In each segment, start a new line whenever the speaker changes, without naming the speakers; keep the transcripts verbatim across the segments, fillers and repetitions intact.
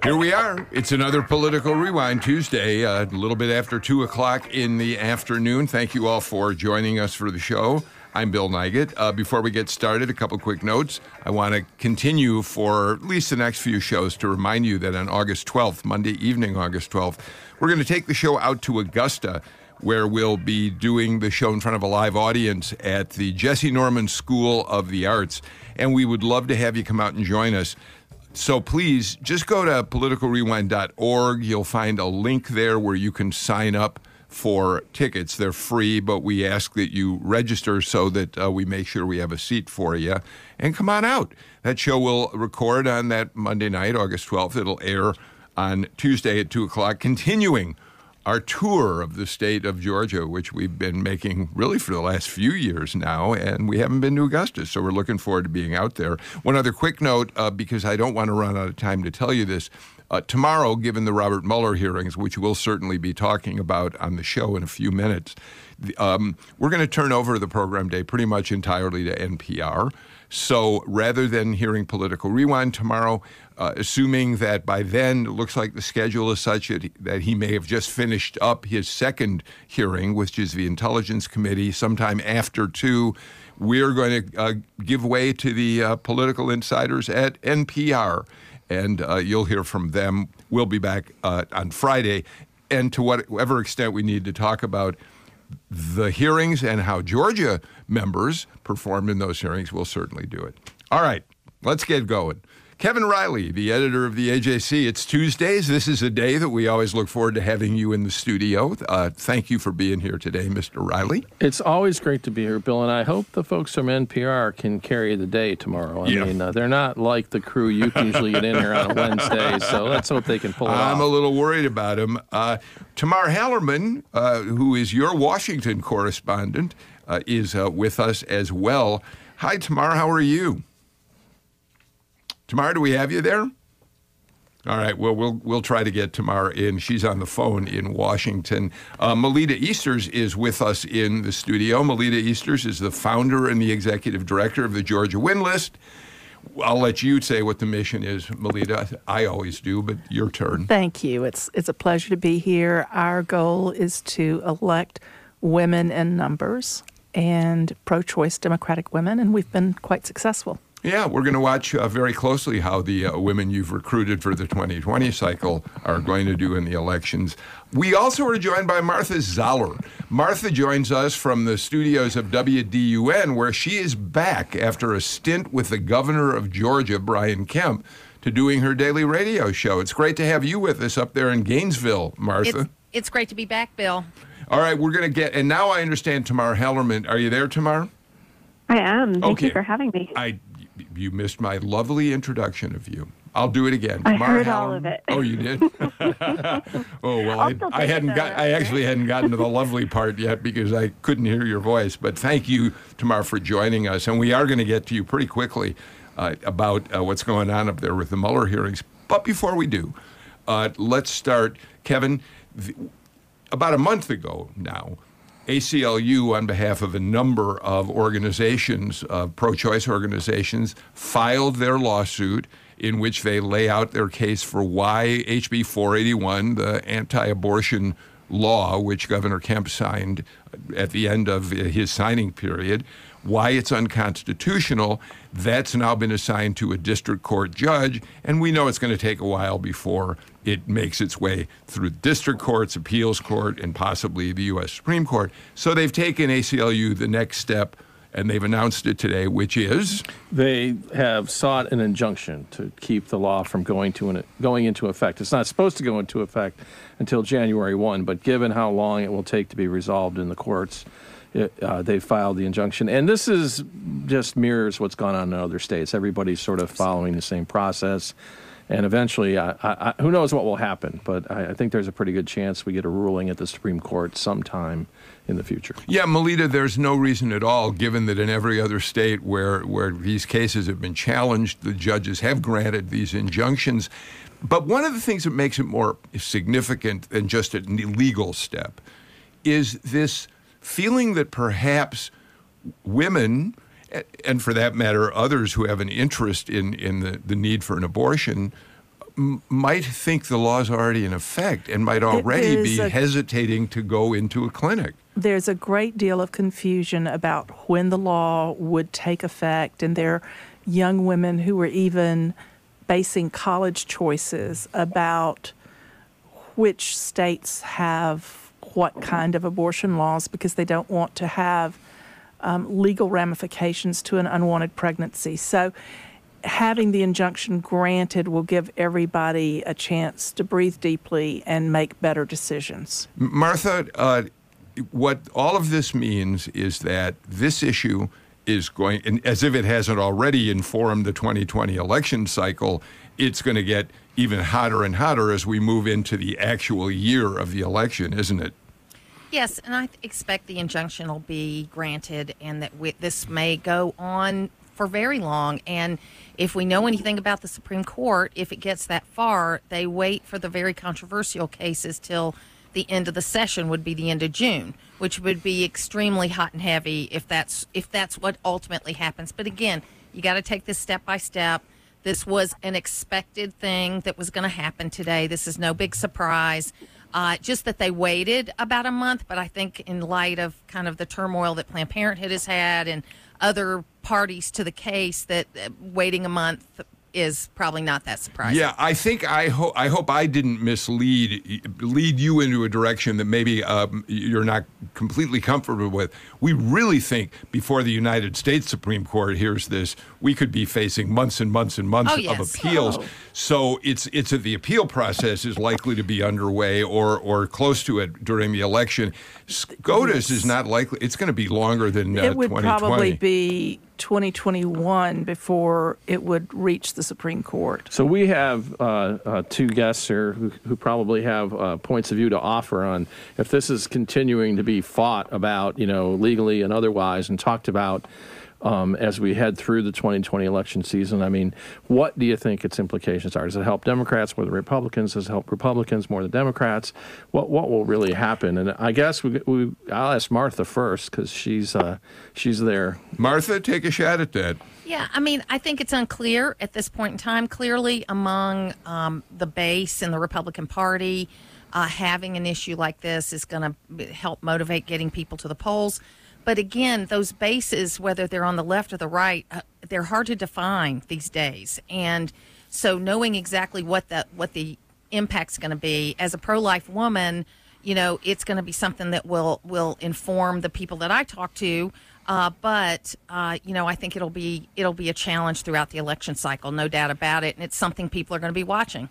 Here we are. It's another Political Rewind Tuesday, uh, a little bit after two o'clock in the afternoon. Thank you all for joining us for the show. I'm Bill Nigut. Uh, before we get started, a couple quick notes. I want to continue for at least the next few shows to remind you that on August twelfth, Monday evening, August twelfth, we're going to take the show out to Augusta, where we'll be doing the show in front of a live audience at the Jesse Norman School of the Arts. And we would love to have you come out and join us. So please, just go to political rewind dot org. You'll find a link there where you can sign up for tickets. They're free, but we ask that you register so that uh, we make sure we have a seat for you. And come on out. That show will record on that Monday night, August twelfth. It'll air on Tuesday at two o'clock, continuing our tour of the state of Georgia, which we've been making really for the last few years now, and we haven't been to Augusta, so we're looking forward to being out there. One other quick note, uh, because I don't want to run out of time to tell you this. Uh, tomorrow, given the Robert Mueller hearings, which we'll certainly be talking about on the show in a few minutes, um, we're going to turn over the program day pretty much entirely to N P R. So rather than hearing Political Rewind tomorrow, uh, assuming that by then it looks like the schedule is such that he, that he may have just finished up his second hearing, which is the Intelligence Committee, sometime after two, we're going to uh, give way to the uh, political insiders at N P R. And uh, you'll hear from them. We'll be back uh, on Friday. And to whatever extent we need to talk about the hearings and how Georgia members performed in those hearings, we'll certainly do it. All right, let's get going. Kevin Riley, the editor of the A J C. It's Tuesdays. This is a day that we always look forward to having you in the studio. Uh, thank you for being here today, Mister Riley.
It's always great to be here, Bill, and I hope the folks from N P R can carry the day tomorrow. I
yeah.
mean, uh, they're not like the crew you can usually get in here on a Wednesday, so let's hope they can pull it
I'm
off.
I'm a little worried about him. Uh, Tamar Hallerman, uh, who is your Washington correspondent, uh, is uh, with us as well. Hi, Tamar. How are you? Tamar, do we have you there? All right, well, we'll we'll try to get Tamar in. She's on the phone in Washington. Uh, Melita Easters is with us in the studio. Melita Easters is the founder and the executive director of the Georgia Win List. I'll let you say what the mission is, Melita. I always do, but your turn.
Thank you. It's it's a pleasure to be here. Our goal is to elect women in numbers and pro-choice Democratic women, and we've been quite successful.
Yeah, we're going to watch uh, very closely how the uh, women you've recruited for the twenty twenty cycle are going to do in the elections. We also are joined by Martha Zoller. Martha joins us from the studios of W D U N, where she is back after a stint with the governor of Georgia, Brian Kemp, to doing her daily radio show. It's great to have you with us up there in Gainesville, Martha.
It's, it's great to be back, Bill.
All right, we're going to get, and now I understand Tamar Hallerman. Are you there, Tamar?
I am. Thank
okay.
you for having me.
I. You missed my lovely introduction of you. I'll do it again.
I
Tamar
heard
Hallerman.
all of it.
Oh, you did? oh, well, I, I hadn't got. I actually hadn't gotten to the lovely part yet because I couldn't hear your voice. But thank you, Tamar, for joining us. And we are going to get to you pretty quickly uh, about uh, what's going on up there with the Mueller hearings. But before we do, uh, let's start. Kevin, the, about a month ago now, A C L U, on behalf of a number of organizations, uh, pro-choice organizations, filed their lawsuit in which they lay out their case for why H B four eighty-one, the anti-abortion law, which Governor Kemp signed at the end of his signing period, why it's unconstitutional. That's now been assigned to a district court judge, and we know it's going to take a while before it makes its way through district courts, appeals court, and possibly the U S Supreme Court. So they've taken A C L U the next step, and they've announced it today, which is?
They have sought an injunction to keep the law from going to an, going into effect. It's not supposed to go into effect until January first, but given how long it will take to be resolved in the courts, It, uh, they filed the injunction. And this is just mirrors what's gone on in other states. Everybody's sort of following the same process. And eventually, I, I, who knows what will happen, but I, I think there's a pretty good chance we get a ruling at the Supreme Court sometime in the future.
Yeah, Melita, there's no reason at all, given that in every other state where, where these cases have been challenged, the judges have granted these injunctions. But one of the things that makes it more significant than just an illegal step is this feeling that perhaps women, and for that matter, others who have an interest in, in the, the need for an abortion, m- might think the law's already in effect and might already be a, hesitating to go into a clinic.
There's a great deal of confusion about when the law would take effect, and there are young women who are even basing college choices about which states have what kind of abortion laws because they don't want to have um, legal ramifications to an unwanted pregnancy. So having the injunction granted will give everybody a chance to breathe deeply and make better decisions.
Martha, uh, what all of this means is that this issue is going, and as if it hasn't already informed the twenty twenty election cycle, it's going to get even hotter and hotter as we move into the actual year of the election, isn't it?
Yes, and I expect the injunction will be granted and that we, this may go on for very long. And if we know anything about the Supreme Court, if it gets that far, they wait for the very controversial cases till the end of the session would be the end of June, which would be extremely hot and heavy if that's if that's what ultimately happens. But again, you got to take this step by step. This was an expected thing that was going to happen today. This is no big surprise. Uh, just that they waited about a month, but I think in light of kind of the turmoil that Planned Parenthood has had and other parties to the case, that uh, waiting a month is probably not that surprising.
Yeah, I think I hope I hope I didn't mislead lead you into a direction that maybe um, you're not completely comfortable with. We really think before the United States Supreme Court hears this, we could be facing months and months and months
oh, yes.
of appeals.
Oh.
So it's it's that the appeal process is likely to be underway or or close to it during the election. SCOTUS is not likely. It's going to be longer than uh,
it would
twenty twenty.
Probably be twenty twenty-one before it would reach the Supreme Court.
So we have uh, uh, two guests here who, who probably have uh, points of view to offer on if this is continuing to be fought about, you know, legally and otherwise, and talked about um, as we head through the twenty twenty election season. I mean, what do you think its implications are? Does it help Democrats more than Republicans? Does it help Republicans more than Democrats? What what will really happen? And I guess we, we I'll ask Martha first because she's uh, she's there.
Martha, take a shot at that.
Yeah, I mean, I think it's unclear at this point in time. Clearly, among um, the base in the Republican Party, uh, having an issue like this is going to help motivate getting people to the polls. But again, those bases, whether they're on the left or the right, uh, they're hard to define these days. And so knowing exactly what the, what the impact's going to be, as a pro-life woman, you know, it's going to be something that will, will inform the people that I talk to. Uh, but, uh, you know, I think it'll be it'll be a challenge throughout the election cycle, no doubt about it. And it's something people are going to be watching.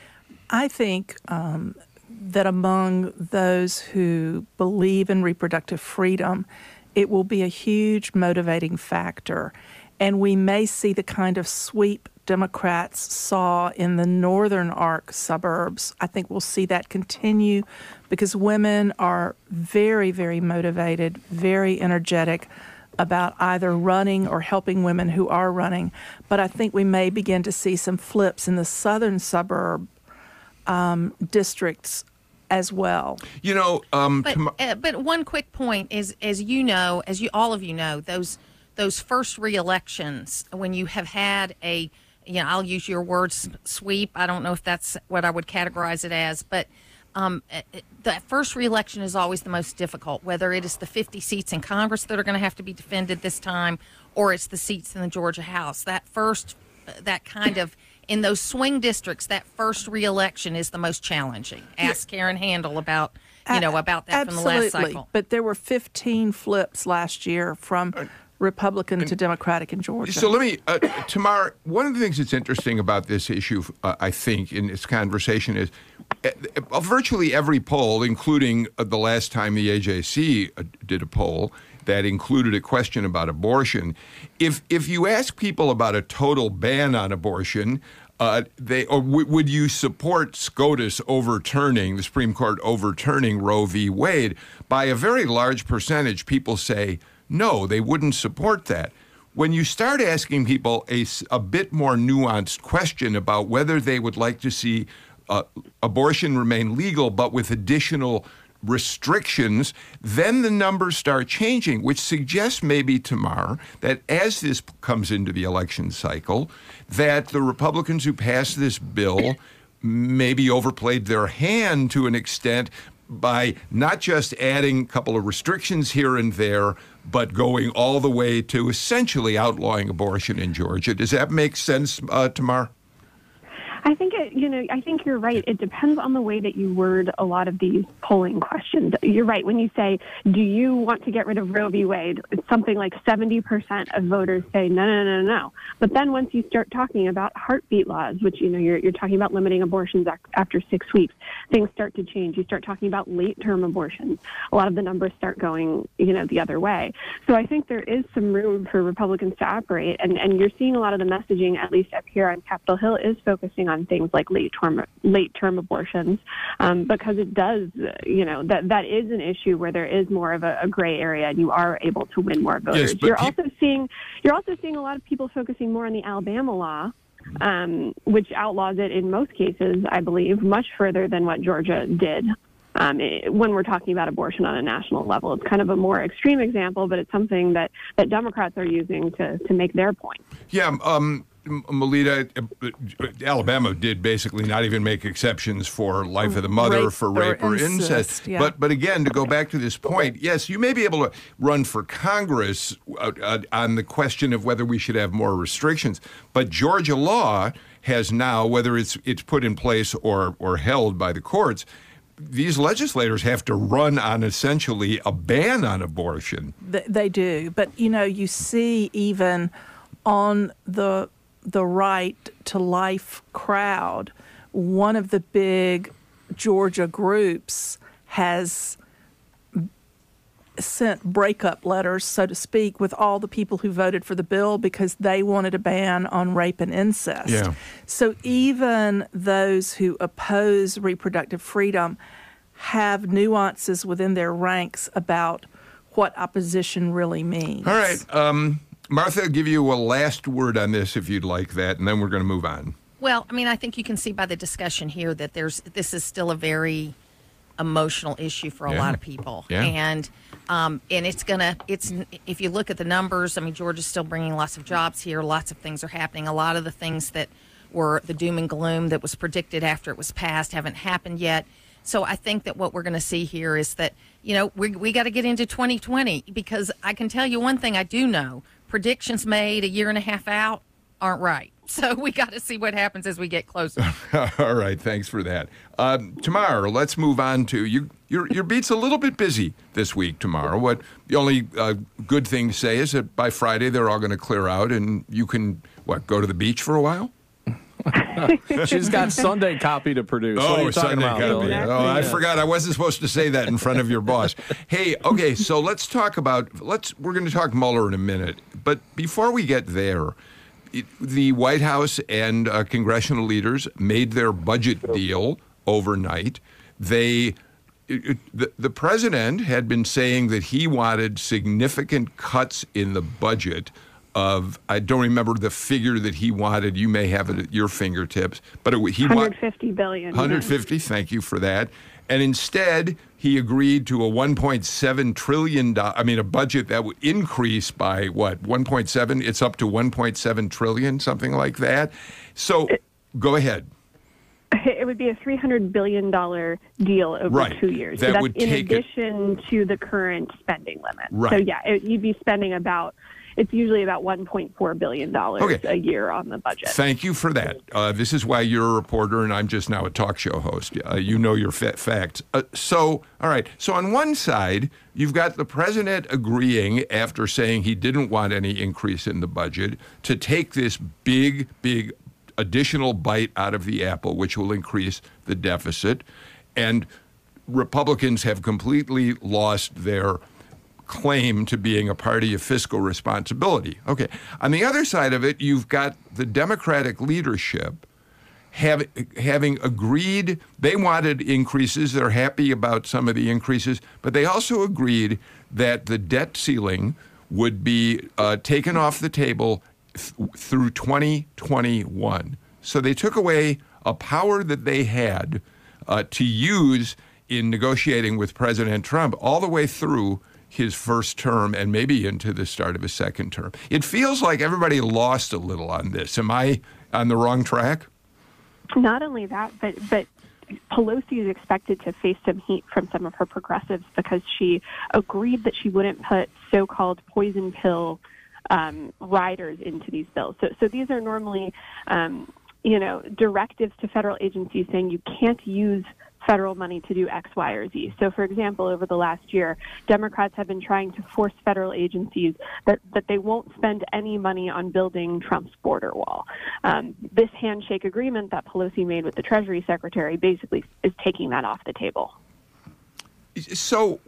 I think um, that among those who believe in reproductive freedom, it will be a huge motivating factor. And we may see the kind of sweep Democrats saw in the northern arc suburbs. I think we'll see that continue because women are very, very motivated, very energetic about either running or helping women who are running. But I think we may begin to see some flips in the southern suburb um, districts as well.
You know, um,
but,
tom-
uh, but one quick point is, as you know, as you all of you know, those those first re-elections, when you have had a, you know, I'll use your words, sweep. I don't know if that's what I would categorize it as, but um, the first re-election is always the most difficult, whether it is the fifty seats in Congress that are going to have to be defended this time, or it's the seats in the Georgia House. That first, that kind of, in those swing districts, that first re-election is the most challenging. Ask Karen Handel about, you know, about that
Absolutely.
from the last cycle.
But there were fifteen flips last year from Republican to Democratic in Georgia.
So let me, uh, Tamar, one of the things that's interesting about this issue, uh, I think, in this conversation is uh, virtually every poll, including uh, the last time the A J C uh, did a poll that included a question about abortion, if if you ask people about a total ban on abortion, uh, they or w- would you support SCOTUS overturning, the Supreme Court overturning Roe v. Wade, by a very large percentage, people say, no, they wouldn't support that. When you start asking people a, a bit more nuanced question about whether they would like to see uh, abortion remain legal, but with additional restrictions, then the numbers start changing, which suggests maybe, Tamar, that as this comes into the election cycle, that the Republicans who passed this bill maybe overplayed their hand to an extent by not just adding a couple of restrictions here and there, but going all the way to essentially outlawing abortion in Georgia. Does that make sense, uh, Tamar?
I think it, you know, I think you're right. It depends on the way that you word a lot of these polling questions. You're right when you say, do you want to get rid of Roe v. Wade? It's something like seventy percent of voters say no, no, no, no. But then once you start talking about heartbeat laws, which, you know, you're, you're talking about limiting abortions after six weeks, things start to change. You start talking about late-term abortions. A lot of the numbers start going, you know, the other way. So I think there is some room for Republicans to operate. And, and you're seeing a lot of the messaging, at least up here on Capitol Hill, is focusing on things like late-term late-term abortions, um, because it does, you know, that that is an issue where there is more of a, a gray area, and you are able to win more voters.
Yes, but
you're
pe-
also seeing you're also seeing a lot of people focusing more on the Alabama law, um, which outlaws it in most cases, I believe, much further than what Georgia did. Um, it, when we're talking about abortion on a national level, it's kind of a more extreme example, but it's something that, that Democrats are using to to make their point.
Yeah. Um, Melita, Alabama did basically not even make exceptions for life of the mother,
Rape
for rape
or
or incest.
incest, yeah.
But but again, to go back to this point, yes, you may be able to run for Congress uh, uh, on the question of whether we should have more restrictions. But Georgia law has now, whether it's it's put in place or or held by the courts, these legislators have to run on essentially a ban on abortion.
Th- They do. But, you know, you see even on the the right to life crowd, one of the big Georgia groups has sent breakup letters, so to speak, with all the people who voted for the bill because they wanted a ban on rape and incest.
Yeah.
So even those who oppose reproductive freedom have nuances within their ranks about what opposition really means.
All right. Um, Martha, I'll give you a last word on this if you'd like that, and then we're going to move on.
Well, I mean, I think you can see by the discussion here that there's this is still a very emotional issue for a
Yeah.
lot of people,
Yeah.
and um, and it's gonna it's if you look at the numbers, I mean, Georgia's still bringing lots of jobs here. Lots of things are happening. A lot of the things that were the doom and gloom that was predicted after it was passed haven't happened yet. So I think that what we're going to see here is that, you know, we we got to get into twenty twenty, because I can tell you one thing I do know: predictions made a year and a half out aren't right. So we got to see what happens as we get closer.
All right, thanks for that. Um, tomorrow, let's move on to you. Your your beat's a little bit busy this week. Tomorrow, what the only uh, good thing to say is that by Friday they're all going to clear out, and you can what go to the beach for a while.
She's got Sunday copy to produce. What are
Oh,
you talking
Sunday
about,
copy.
Bill?
Oh, I forgot. I wasn't supposed to say that in front of your boss. Hey, okay, so let's talk about let's. We're going to talk Mueller in a minute, but before we get there, it, the White House and uh, congressional leaders made their budget deal overnight. They. It, it, the, the president had been saying that he wanted significant cuts in the budget of, I don't remember the figure that he wanted. You may have it at your fingertips, but it, he
one
wanted
hundred fifty billion dollars.
one hundred fifty, thank you for that. And instead, he agreed to a one point seven trillion dollars, I mean, a budget that would increase by what, one point seven? It's up to one point seven trillion, something like that. So go ahead.
It would be a three hundred billion dollars deal over
Right.
two years.
That
so that's
would
in
take it-
addition to the current spending limit.
Right.
So, yeah, it, you'd be spending about, it's usually about one point four billion dollars
Okay.
a year on the budget.
Thank you for that. Uh, this is why you're a reporter and I'm just now a talk show host. Uh, you know your fa- facts. Uh, so, all right. So on one side, you've got the president agreeing, after saying he didn't want any increase in the budget, to take this big, big additional bite out of the apple, which will increase the deficit. And Republicans have completely lost their claim to being a party of fiscal responsibility. Okay. On the other side of it, you've got the Democratic leadership have, having agreed, they wanted increases, they're happy about some of the increases, but they also agreed that the debt ceiling would be uh, taken off the table th- through twenty twenty-one. So they took away a power that they had uh, to use in negotiating with President Trump all the way through his first term and maybe into the start of his second term. It feels like everybody lost a little on this. Am I on the wrong track?
Not only that, but but Pelosi is expected to face some heat from some of her progressives because she agreed that she wouldn't put so-called poison pill um, riders into these bills. So, so these are normally, um, you know, directives to federal agencies saying you can't use federal money to do X, Y, or Z. So, for example, over the last year, Democrats have been trying to force federal agencies that, that they won't spend any money on building Trump's border wall. Um, this handshake agreement that Pelosi made with the Treasury Secretary basically is taking that off the table.
So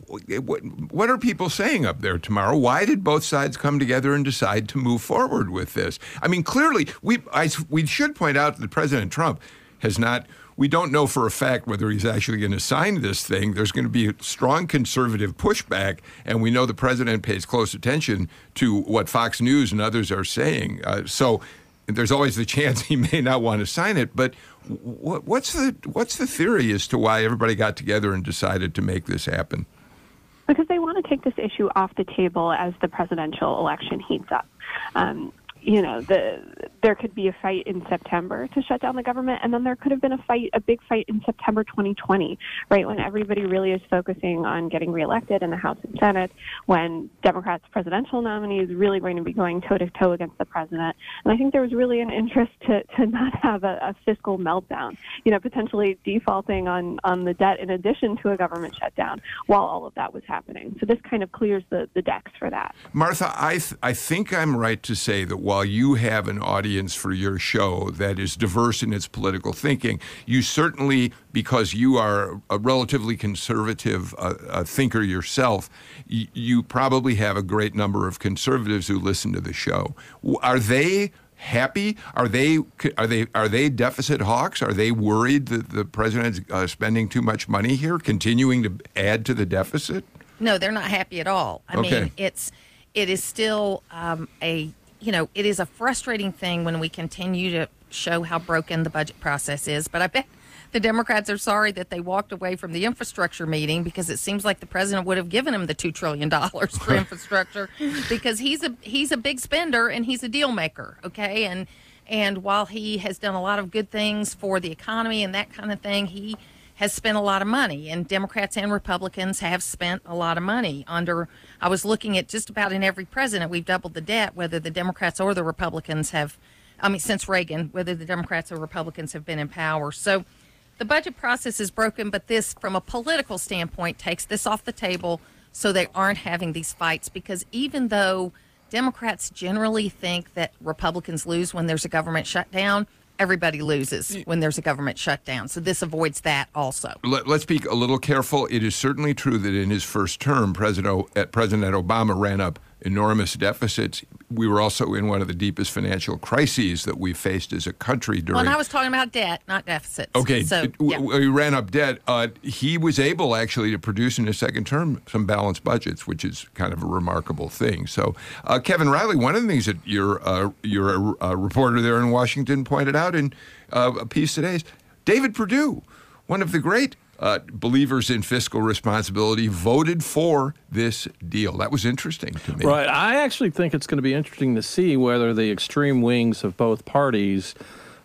what are people saying up there tomorrow? Why did both sides come together and decide to move forward with this? I mean, clearly, we I, we should point out that President Trump has not, we don't know for a fact whether he's actually going to sign this thing. There's going to be strong conservative pushback, and we know the president pays close attention to what Fox News and others are saying. Uh, so there's always the chance he may not want to sign it, but What, what's the what's the theory as to why everybody got together and decided to make this happen?
Because they want to take this issue off the table as the presidential election heats up. Um, you know, the there could be a fight in September to shut down the government, and then there could have been a fight, a big fight in September twenty twenty, right, when everybody really is focusing on getting reelected in the House and Senate, when Democrats' presidential nominee is really going to be going toe-to-toe against the president. And I think there was really an interest to, to not have a, a fiscal meltdown, you know, potentially defaulting on, on the debt in addition to a government shutdown while all of that was happening. So this kind of clears the, the decks for that.
Martha, I, th- I think I'm right to say that while you have an audience for your show that is diverse in its political thinking, you certainly, because you are a relatively conservative uh, uh, thinker yourself, y- you probably have a great number of conservatives who listen to the show. Are they happy? Are they are they are they deficit hawks? Are they worried that the president's uh, spending too much money here, continuing to add to the deficit?
No, they're not happy at all. I
Okay.
mean, it's it is still um, a you know it is a frustrating thing when we continue to show how broken the budget process is. But I bet the Democrats are sorry that they walked away from the infrastructure meeting, because it seems like the president would have given them the two trillion dollars for infrastructure, because he's a he's a big spender and he's a deal maker. Okay, and and while he has done a lot of good things for the economy and that kind of thing, he has spent a lot of money, and Democrats and Republicans have spent a lot of money. Under, I was looking at just about in every president, we've doubled the debt, whether the Democrats or the Republicans have, I mean, since Reagan, whether the Democrats or Republicans have been in power. So the budget process is broken, but this, from a political standpoint, takes this off the table so they aren't having these fights, because even though Democrats generally think that Republicans lose when there's a government shutdown, everybody loses when there's a government shutdown. So this avoids that also.
Let, let's be a little careful. It is certainly true that in his first term, President, o, President Obama ran up enormous deficits. We were also in one of the deepest financial crises that we've faced as a country during...
Well, and I was talking about debt, not deficits.
Okay,
so,
it,
yeah.
we ran up debt. Uh, he was able, actually, to produce in his second term some balanced budgets, which is kind of a remarkable thing. So, uh, Kevin Riley, one of the things that your, uh, your uh, reporter there in Washington pointed out in uh, a piece today is David Perdue, one of the great Uh, believers in fiscal responsibility, voted for this deal. That was interesting to me.
Right. I actually think it's going to be interesting to see whether the extreme wings of both parties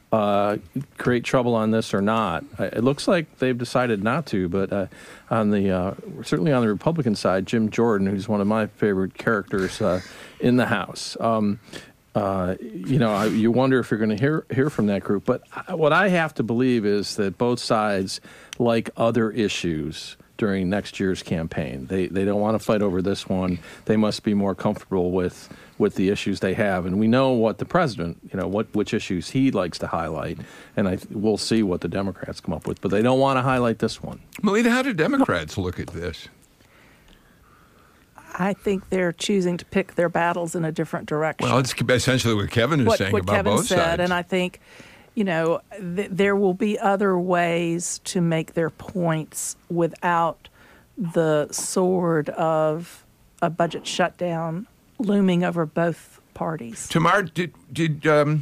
uh, create trouble on this or not. It looks like they've decided not to, but uh, on the uh, certainly on the Republican side, Jim Jordan, who's one of my favorite characters uh, in the House. Um, Uh, you know, you wonder if you're going to hear hear from that group. But what I have to believe is that both sides, like other issues during next year's campaign, they they don't want to fight over this one. They must be more comfortable with with the issues they have. And we know what the president, you know, what which issues he likes to highlight. And I we'll see what the Democrats come up with. But they don't want to highlight this one.
Melita, how do Democrats look at this?
I think they're choosing to pick their battles in a different direction.
Well, it's essentially what Kevin is
what,
saying
what
about
Kevin
both
said,
sides.
And I think, you know, th- there will be other ways to make their points without the sword of a budget shutdown looming over both parties.
Tamar, did did um,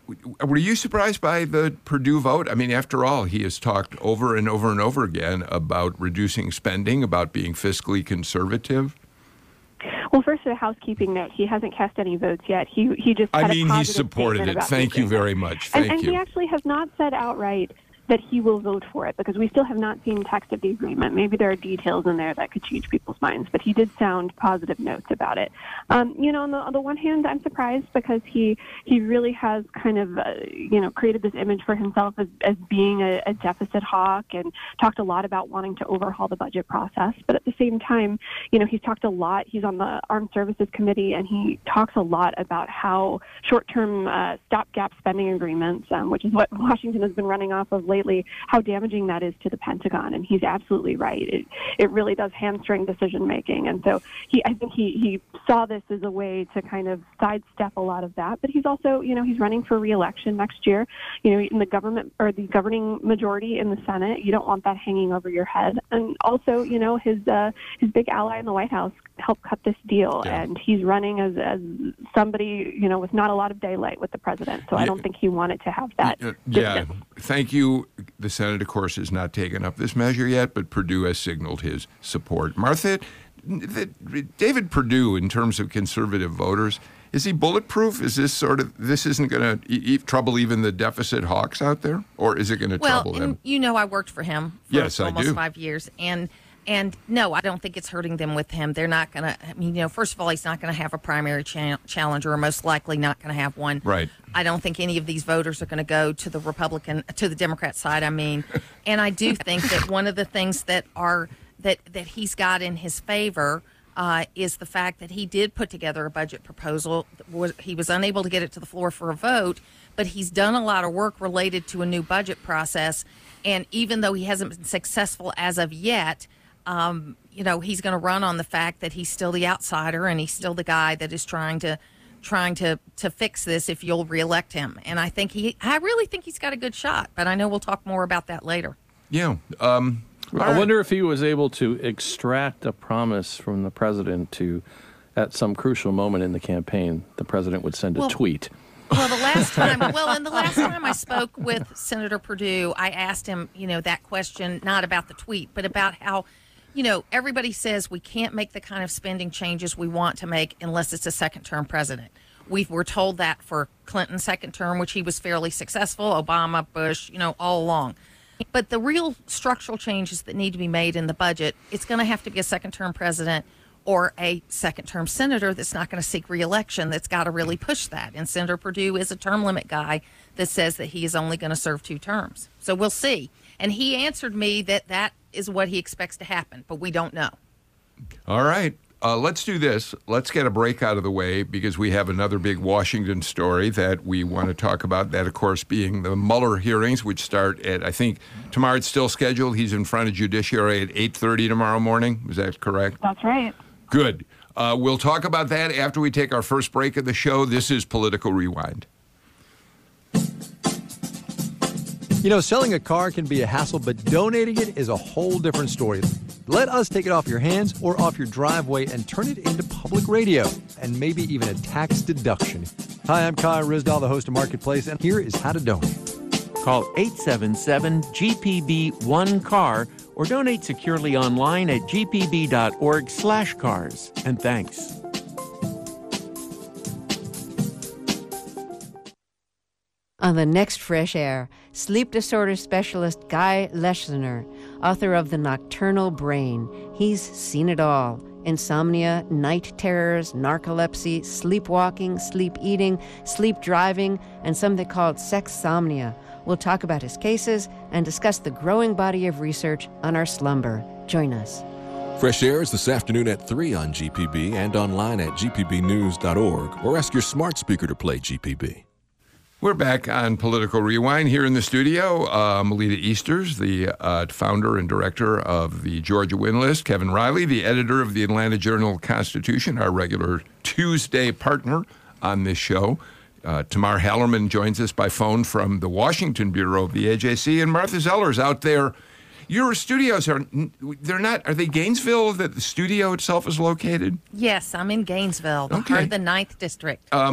were you surprised by the Perdue vote? I mean, after all, he has talked over and over and over again about reducing spending, about being fiscally conservative.
Well, first, a housekeeping note. He hasn't cast any votes yet. He he just had
I mean,
a
he supported it. Thank you very much. Thank
and, and
you.
he actually has not said outright that he will vote for it, because we still have not seen text of the agreement. Maybe there are details in there that could change people's minds, but he did sound positive notes about it. Um, you know, on the, on the one hand, I'm surprised because he he really has kind of, uh, you know, created this image for himself as, as being a, a deficit hawk and talked a lot about wanting to overhaul the budget process. But at the same time, you know, he's talked a lot. He's on the Armed Services Committee, and he talks a lot about how short-term uh, stopgap spending agreements, um, which is what Washington has been running off of lately, how damaging that is to the Pentagon. And he's absolutely right. It it really does hamstring decision making. And so he, I think he, he saw this as a way to kind of sidestep a lot of that. But he's also, you know, he's running for re-election next year. You know, in the government or the governing majority in the Senate, you don't want that hanging over your head. And also, you know, his uh, his big ally in the White House helped cut this deal,
yeah.
and he's running as as somebody, you know, with not a lot of daylight with the president. So yeah. I don't think he wanted to have that.
Uh, yeah, thank you. The Senate, of course, has not taken up this measure yet, but Perdue has signaled his support. Martha, the, David Perdue, in terms of conservative voters, is he bulletproof? Is this sort of, this isn't going to e- trouble even the deficit hawks out there? Or is it going to
well,
trouble them?
You know, I worked for him for
yes,
almost
I do.
five years. And And no, I don't think it's hurting them with him. They're not going to, I mean, you know, first of all, he's not going to have a primary cha- challenger, or most likely not going to have one.
Right.
I don't think any of these voters are going to go to the Republican, to the Democrat side, I mean. And I do think that one of the things that are, that, that he's got in his favor uh, is the fact that he did put together a budget proposal. He was unable to get it to the floor for a vote, but he's done a lot of work related to a new budget process. And even though he hasn't been successful as of yet, Um, you know, he's going to run on the fact that he's still the outsider and he's still the guy that is trying to trying to, to fix this if you'll reelect him. And I think he, I really think he's got a good shot, but I know we'll talk more about that later.
Yeah. Um,
I right. wonder if he was able to extract a promise from the president to, at some crucial moment in the campaign, the president would send a
well,
tweet.
Well, the last time, well, and the last time I spoke with Senator Perdue, I asked him, you know, that question, not about the tweet, but about how, you know, everybody says we can't make the kind of spending changes we want to make unless it's a second-term president. We were told that for Clinton's second term, which he was fairly successful, Obama, Bush, you know, all along. But the real structural changes that need to be made in the budget, it's going to have to be a second-term president or a second-term senator that's not going to seek re-election that's got to really push that. And Senator Perdue is a term limit guy that says that he is only going to serve two terms. So we'll see. And he answered me that that is what he expects to happen, but we don't know.
All right. Uh, let's do this. Let's get a break out of the way because we have another big Washington story that we want to talk about. That, of course, being the Mueller hearings, which start at, I think, tomorrow it's still scheduled. He's in front of Judiciary at eight thirty tomorrow morning. Is that correct?
That's right.
Good. Uh, we'll talk about that after we take our first break of the show. This is Political Rewind.
You know, selling a car can be a hassle, but donating it is a whole different story. Let us take it off your hands or off your driveway and turn it into public radio and maybe even a tax deduction. Hi, I'm Kai Risdahl, the host of Marketplace, and here is how to donate.
Call eight seven seven G P B one car or donate securely online at g p b dot org slash cars. And thanks.
On the next Fresh Air, sleep disorder specialist Guy Leschner, author of The Nocturnal Brain. He's seen it all. Insomnia, night terrors, narcolepsy, sleepwalking, sleep eating, sleep driving, and some they called sexsomnia. We'll talk about his cases and discuss the growing body of research on our slumber. Join us.
Fresh Air is this afternoon at three on G P B and online at g p b news dot org or ask your smart speaker to play G P B.
We're back on Political Rewind here in the studio. Uh, Melita Easters, the uh, founder and director of the Georgia Win List. Kevin Riley, the editor of the Atlanta Journal-Constitution, our regular Tuesday partner on this show. Uh, Tamar Hallerman joins us by phone from the Washington Bureau of the A J C. And Martha Zeller's out there. Your studios are, they're not, are they Gainesville that the studio itself is located?
Yes, I'm in Gainesville, the
Okay.
heart of the ninth District.
Um,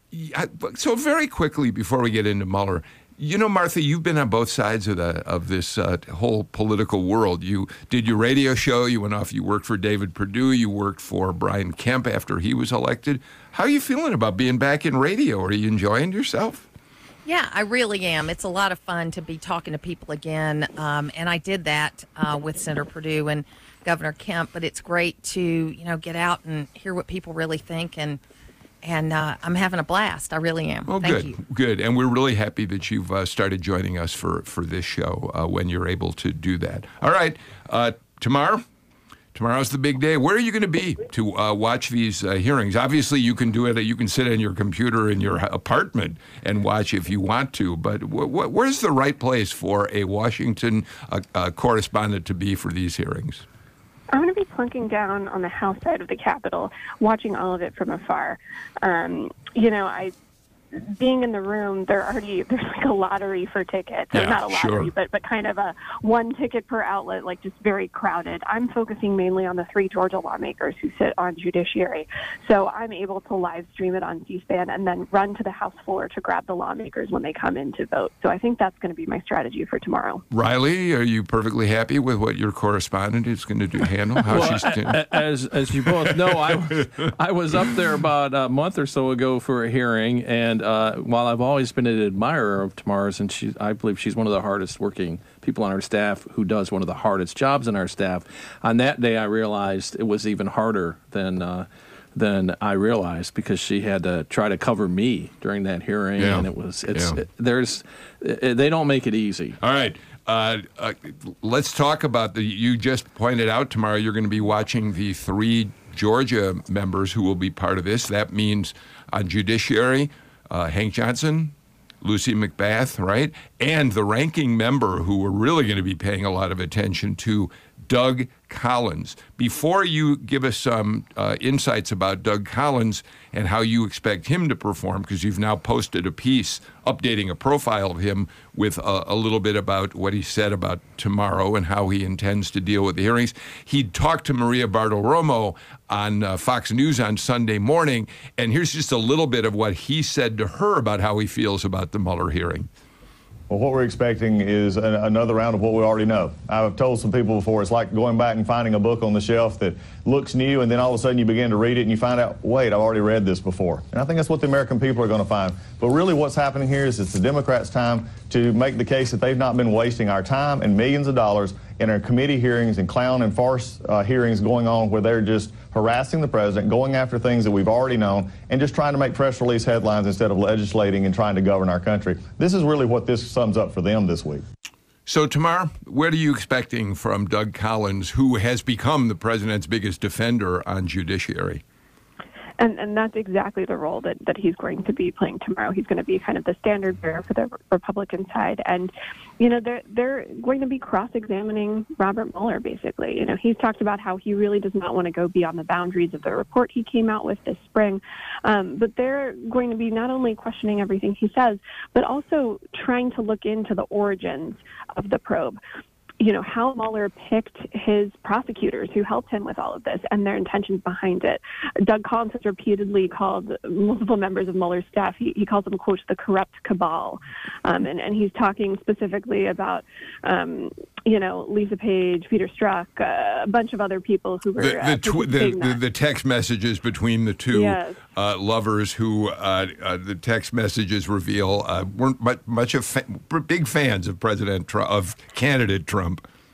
Yeah, so very quickly before we get into Mueller, you know, Martha, you've been on both sides of the of this uh, whole political world. You did your radio show. You went off. You worked for David Perdue. You worked for Brian Kemp after he was elected. How are you feeling about being back in radio? Are you enjoying yourself?
Yeah, I really am. It's a lot of fun to be talking to people again, um, and I did that uh, with Senator Perdue and Governor Kemp. But it's great to you know get out and hear what people really think, and and uh, I'm having a blast. I really am.
Well,
Thank
good,
you.
good, and we're really happy that you've uh, started joining us for for this show uh, when you're able to do that. All right, uh, tomorrow. Tomorrow's the big day. Where are you going to be to uh, watch these uh, hearings? Obviously, you can do it. You can sit on your computer in your apartment and watch if you want to. But wh- wh- where's the right place for a Washington uh, uh, correspondent to be for these hearings?
I'm going to be plunking down on the House side of the Capitol, watching all of it from afar. Um, you know, I. Being in the room, there already there's like a lottery for tickets.
Yeah,
or not a lottery,
sure.
but but kind of a one ticket per outlet, like just very crowded. I'm focusing mainly on the three Georgia lawmakers who sit on judiciary, so I'm able to live stream it on C-SPAN and then run to the House floor to grab the lawmakers when they come in to vote. So I think that's going to be my strategy for tomorrow.
Riley, are you perfectly happy with what your correspondent is going to do? Handle how
Well,
she's doing?
as as you both know, I was, I was up there about a month or so ago for a hearing, and uh, while I've always been an admirer of Tamar's, and she, I believe she's one of the hardest working people on our staff who does one of the hardest jobs on our staff, on that day I realized it was even harder than uh, than I realized, because she had to try to cover me during that hearing,
Yeah.
and it was it's
Yeah.
it, there's it, they don't make it easy.
All right. Uh, uh, let's talk about the. You just pointed out tomorrow you're going to be watching the three Georgia members who will be part of this. That means on Judiciary, uh, Hank Johnson, Lucy McBath, right? And the ranking member who we're really going to be paying a lot of attention to, Doug Collins. Before you give us some uh, insights about Doug Collins and how you expect him to perform, because you've now posted a piece updating a profile of him with a, a little bit about what he said about tomorrow and how he intends to deal with the hearings. He talked to Maria Bartiromo on uh, Fox News on Sunday morning, and here's just a little bit of what he said to her about how he feels about the Mueller hearing.
Well, what we're expecting is an, another round of what we already know. I've told some people before, it's like going back and finding a book on the shelf that looks new, and then all of a sudden you begin to read it and you find out, wait, I've already read this before. And I think that's what the American people are going to find. But really what's happening here is it's the Democrats' time to make the case that they've not been wasting our time and millions of dollars in our committee hearings and clown and farce uh, hearings going on where they're just harassing the president, going after things that we've already known, and just trying to make press release headlines instead of legislating and trying to govern our country. This is really what this sums up for them this week.
So, Tamar, what are you expecting from Doug Collins, who has become the president's biggest defender on judiciary?
And, and that's exactly the role that, that he's going to be playing tomorrow. He's going to be kind of the standard bearer for the Republican side. And, you know, they're, they're going to be cross-examining Robert Mueller, basically. You know, he's talked about how he really does not want to go beyond the boundaries of the report he came out with this spring. Um, but they're going to be not only questioning everything he says, but also trying to look into the origins of the probe. You know, how Mueller picked his prosecutors who helped him with all of this and their intentions behind it. Doug Collins has repeatedly called multiple members of Mueller's staff, he, he calls them, quote, the corrupt cabal. Um, and, and he's talking specifically about, um, you know, Lisa Page, Peter Strzok, uh, a bunch of other people who were
The, the,
uh,
tw- the, the, the text messages between the two
Yes.
uh, lovers who uh, uh, the text messages reveal uh, weren't much, much of fa- big fans of President Trump, of candidate Trump.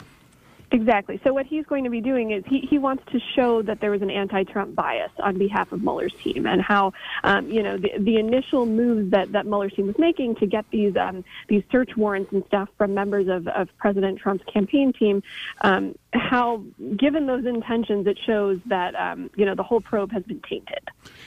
Exactly. So what he's going to be doing is he, he wants to show that there was an anti-Trump bias on behalf of Mueller's team, and how, um, you know, the, the initial moves that, that Mueller's team was making to get these um, these search warrants and stuff from members of, of President Trump's campaign team, um, how, given those intentions, it shows that, um, you know, the whole probe has been tainted.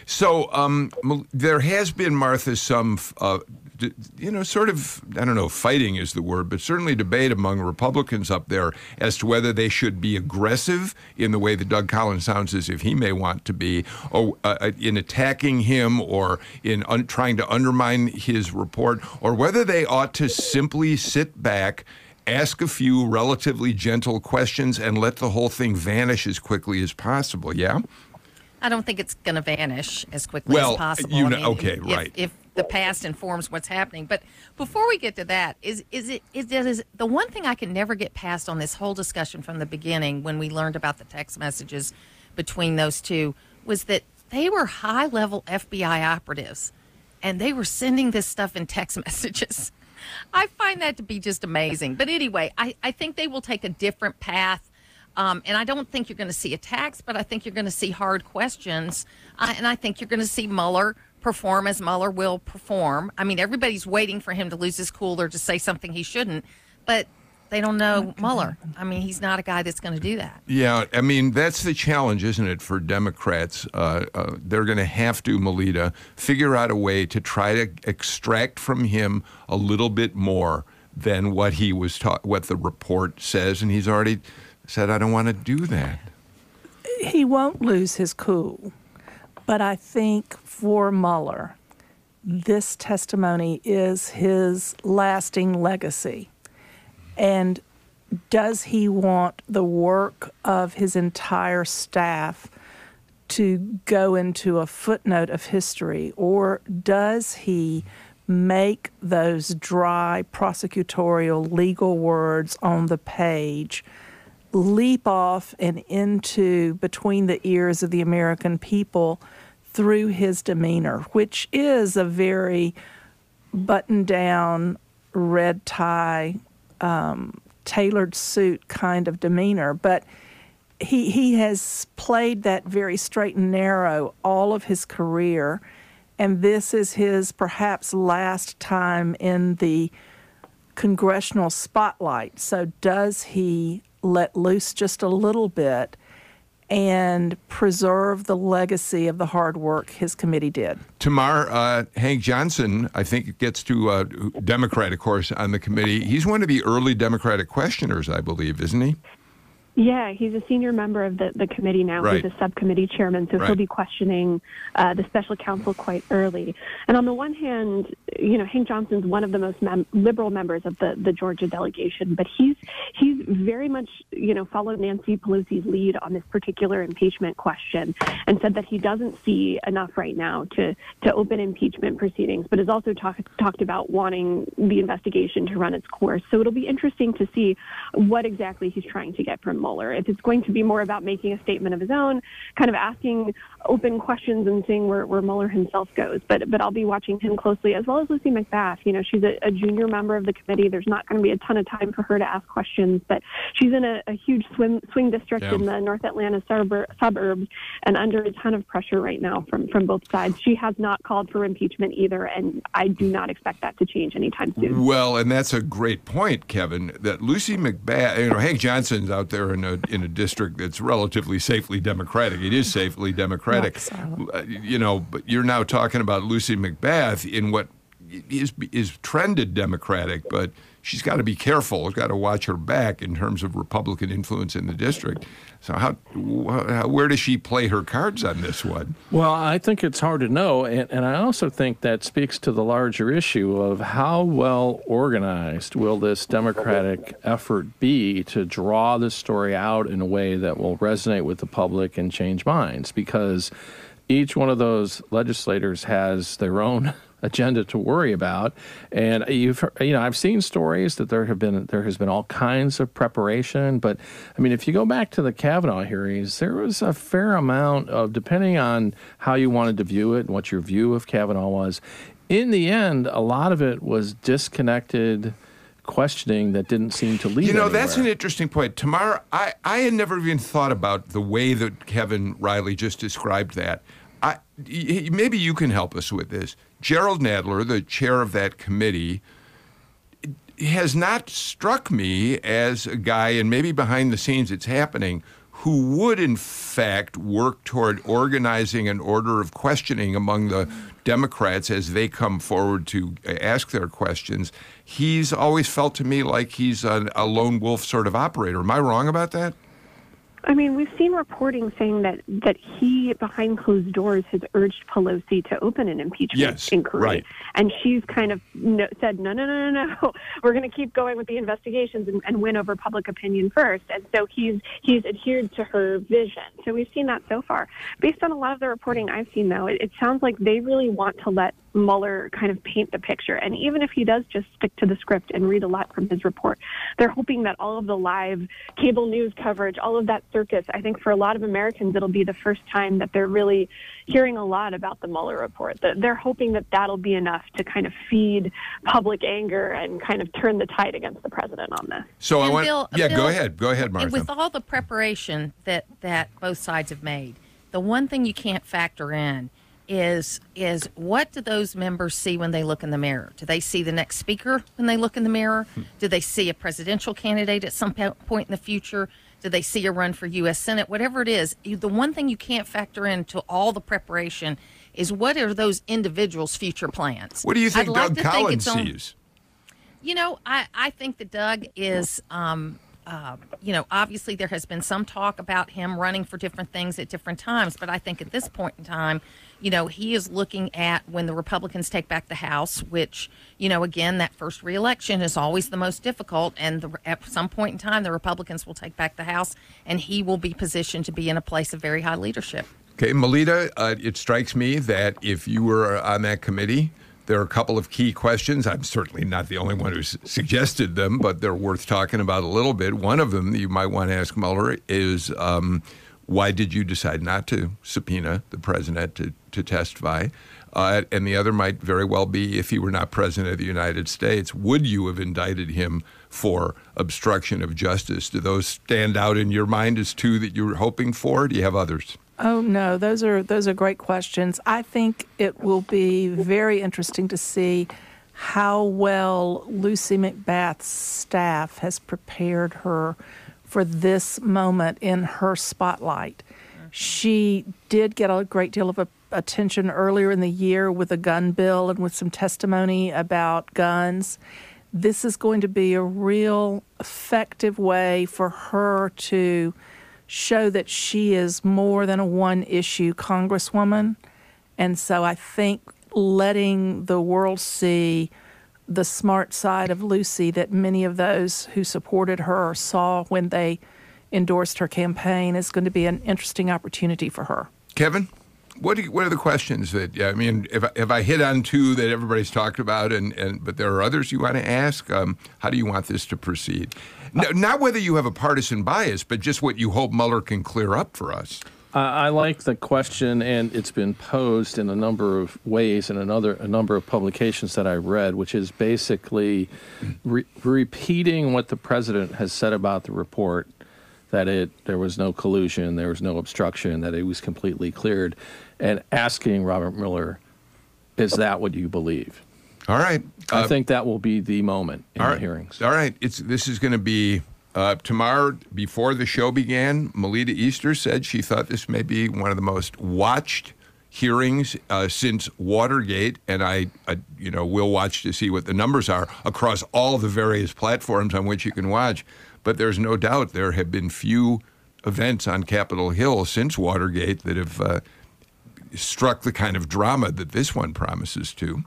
So um, there has been, Martha, some, uh, d- you know, sort of, I don't know, fighting is the word, but certainly debate among Republicans up there as to whether they should be aggressive in the way that Doug Collins sounds as if he may want to be, or uh, in attacking him, or in un- trying to undermine his report, or whether they ought to simply sit back, ask a few relatively gentle questions, and let the whole thing vanish as quickly as possible, yeah?
I don't think it's going to vanish as quickly
Well,
as possible.
you
I
know-
mean,
okay,
if,
right.
If the past informs what's happening, but before we get to that, is is it is, is the one thing I can never get past on this whole discussion from the beginning when we learned about the text messages between those two was that they were high-level F B I operatives, and they were sending this stuff in text messages. I find that to be just amazing. But anyway, I, I think they will take a different path. Um, and I don't think you're going to see attacks, but I think you're going to see hard questions. Uh, and I think you're going to see Mueller perform as Mueller will perform. I mean, everybody's waiting for him to lose his cool or to say something he shouldn't, but they don't know Mueller. I mean, he's not a guy that's going to do that.
Yeah, I mean, that's the challenge, isn't it, for Democrats? Uh, uh, they're going to have to, Melita, figure out a way to try to extract from him a little bit more than what he was taught, what the report says, and he's already said, I don't want to do that.
He won't lose his cool, but I think for Mueller, this testimony is his lasting legacy. And does he want the work of his entire staff to go into a footnote of history, or does he make those dry prosecutorial legal words on the page leap off and into between the ears of the American people through his demeanor, which is a very button-down, red tie, um, tailored suit kind of demeanor. But he he has played that very straight and narrow all of his career, and this is his perhaps last time in the congressional spotlight. So does he let loose just a little bit and preserve the legacy of the hard work his committee did?
Tamar, uh, Hank Johnson, I think, gets to uh, Democrat, of course, on the committee. He's one of the early Democratic questioners, I believe, isn't he?
Yeah, he's a senior member of the, the committee now.
Right.
He's a subcommittee chairman, so
Right.
he'll be questioning uh, the special counsel quite early. And on the one hand, you know, Hank Johnson's one of the most mem- liberal members of the, the Georgia delegation, but he's he's very much, you know, followed Nancy Pelosi's lead on this particular impeachment question and said that he doesn't see enough right now to, to open impeachment proceedings, but has also talk, talked about wanting the investigation to run its course. So it'll be interesting to see what exactly he's trying to get from Mueller. If it's going to be more about making a statement of his own, kind of asking open questions and seeing where, where Mueller himself goes. But but I'll be watching him closely, as well as Lucy McBath. You know, she's a, a junior member of the committee. There's not going to be a ton of time for her to ask questions, but she's in a, a huge swim, swing district
Yeah.
in the North Atlanta suburb, suburbs and under a ton of pressure right now from, from both sides. She has not called for impeachment either, and I do not expect that to change anytime soon.
Well, and that's a great point, Kevin, that Lucy McBath, you know, Hank Johnson's out there in a in a district that's relatively safely Democratic. It is safely Democratic. Uh, You know, but you're now talking about Lucy McBath in what is is trended Democratic, but she's got to be careful. She's got to watch her back in terms of Republican influence in the district. So how, how where does she play her cards on this one?
Well, I think it's hard to know, and, and I also think that speaks to the larger issue of how well organized will this Democratic effort be to draw this story out in a way that will resonate with the public and change minds, because each one of those legislators has their own agenda to worry about. And you've heard, you know, I've seen stories that there have been there has been all kinds of preparation, but I mean, if you go back to the Kavanaugh hearings, there was a fair amount of, depending on how you wanted to view it and what your view of Kavanaugh was, in the end, a lot of it was disconnected questioning that didn't seem to lead
You know,
anywhere.
that's an interesting point. Tamara, I, I had never even thought about the way that Kevin Riley just described that. I, y- maybe you can help us with this. Gerald Nadler, the chair of that committee, has not struck me as a guy, and maybe behind the scenes it's happening, who would in fact work toward organizing an order of questioning among the Democrats as they come forward to ask their questions. He's always felt to me like he's a, a lone wolf sort of operator. Am I wrong about that?
I mean, we've seen reporting saying that, that he, behind closed doors, has urged Pelosi to open an impeachment
yes,
inquiry.
Right.
And she's kind of no, said, no, no, no, no, no, we're going to keep going with the investigations and, and win over public opinion first. And so he's he's adhered to her vision. So we've seen that so far. Based on a lot of the reporting I've seen, though, it, it sounds like they really want to let Mueller kind of paint the picture. And even if he does just stick to the script and read a lot from his report, they're hoping that all of the live cable news coverage, all of that circus, I think for a lot of Americans, it'll be the first time that they're really hearing a lot about the Mueller report. They're hoping that that'll be enough to kind of feed public anger and kind of turn the tide against the president on this.
So
and
I want,
Bill,
yeah,
Bill,
go ahead, go ahead, Martha.
With all the preparation that, that both sides have made, the one thing you can't factor in is is what do those members see when they look in the mirror? Do they see the next speaker when they look in the mirror? Do they see a presidential candidate at some point in the future? Do they see a run for U S Senate? Whatever it is, you, the one thing you can't factor into all the preparation is what are those individuals' future plans?
What do you think
I'd like
Doug
to think
Collins
it's on-
sees?
You know, I, I think that Doug is, um, uh, you know, obviously there has been some talk about him running for different things at different times, but I think at this point in time, you know, he is looking at when the Republicans take back the House, which, you know, again, that first reelection is always the most difficult. And the, at some point in time, the Republicans will take back the House, and he will be positioned to be in a place of very high leadership.
Okay, Melita, uh, it strikes me that if you were on that committee, there are a couple of key questions. I'm certainly not the only one who's suggested them, but they're worth talking about a little bit. One of them that you might want to ask Mueller is, um, why did you decide not to subpoena the president to, to testify? Uh, and the other might very well be, if he were not president of the United States, would you have indicted him for obstruction of justice? Do those stand out in your mind as two that you were hoping for? Do you have others?
Oh, no, those are those are great questions. I think it will be very interesting to see how well Lucy McBath's staff has prepared her for this moment in her spotlight. She did get a great deal of a, attention earlier in the year with a gun bill and with some testimony about guns. This is going to be a real effective way for her to show that she is more than a one-issue congresswoman. And so I think letting the world see the smart side of Lucy that many of those who supported her saw when they endorsed her campaign is going to be an interesting opportunity for her.
Kevin, what do you, what are the questions that, yeah, I mean, if, if I hit on two that everybody's talked about, and, and but there are others you want to ask, um, how do you want this to proceed? No, not whether you have a partisan bias, but just what you hope Mueller can clear up for us.
Uh, I like the question, and it's been posed in a number of ways in another a number of publications that I read, which is basically re- repeating what the president has said about the report, that it there was no collusion, there was no obstruction, that it was completely cleared, and asking Robert Mueller, is that what you believe?
All right.
I
Uh,
think that will be the moment in
all
the
right.
hearings.
All right. It's This is going to be uh, tomorrow. Before the show began, Melita Easter said she thought this may be one of the most watched hearings uh, since Watergate, and I, I, you know, will watch to see what the numbers are across all the various platforms on which you can watch. But there's no doubt there have been few events on Capitol Hill since Watergate that have uh, struck the kind of drama that this one promises to.